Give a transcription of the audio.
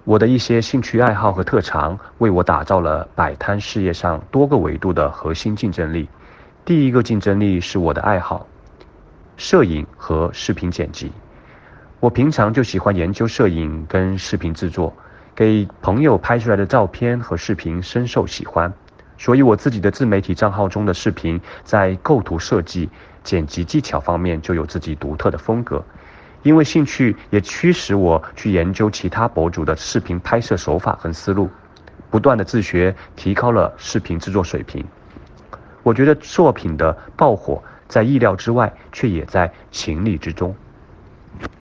我的一些兴趣爱好和特长，为我打造了摆摊事业上多个维度的核心竞争力。第一个竞争力是我的爱好，摄影和视频剪辑。我平常就喜欢研究摄影跟视频制作，给朋友拍出来的照片和视频深受喜欢。所以我自己的自媒体账号中的视频，在构图设计、剪辑技巧方面就有自己独特的风格。因为兴趣也驱使我去研究其他博主的视频拍摄手法和思路，不断的自学，提高了视频制作水平。我觉得作品的爆火在意料之外，却也在情理之中。